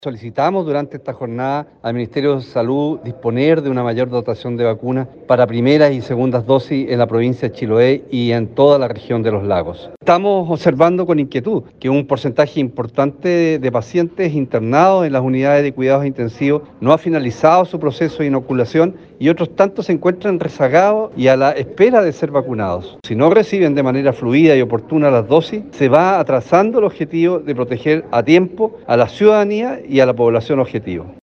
Solicitamos durante esta jornada al Ministerio de Salud disponer de una mayor dotación de vacunas para primeras y segundas dosis en la provincia de Chiloé y en toda la región de los lagos. Estamos observando con inquietud que un porcentaje importante de pacientes internados en las unidades de cuidados intensivos no ha finalizado su proceso de inoculación y otros tantos se encuentran rezagados y a la espera de ser vacunados. Si no reciben de manera fluida y oportuna las dosis, se va atrasando el objetivo de proteger a tiempo a la ciudadanía y a la población objetivo.